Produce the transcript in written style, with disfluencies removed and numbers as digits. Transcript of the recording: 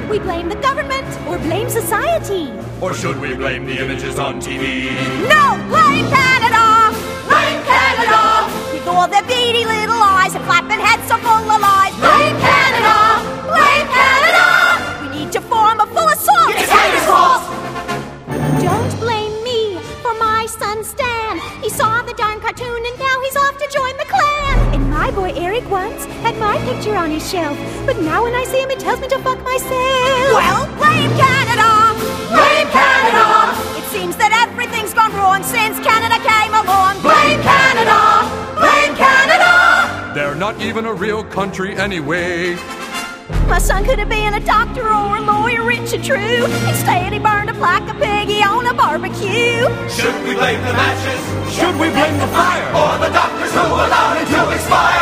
We blame the government or blame society. Or should we blame the images on TV? No! Blame Canada! Blame Canada! With all their beady little eyes and flapping heads so full of lies. Blame Canada! Blame Canada! We need to form a full assault! It's Canada's fault! Don't blame me for my son Stan. He saw the darn cartoon and now he's off to join the clan. And my boy Eric once had my picture on his shelf, but now when I see him it tells me to fuck myself. Well, blame Canada! Blame Canada! It seems that everything's gone wrong since Canada came along. Blame Canada! Blame Canada! They're not even a real country anyway. My son could have been a doctor or a lawyer, rich and true. Instead, he burned up like a piggy on a barbecue. Should we blame the matches? Should we blame the fire? Or the doctors who allowed it to expire?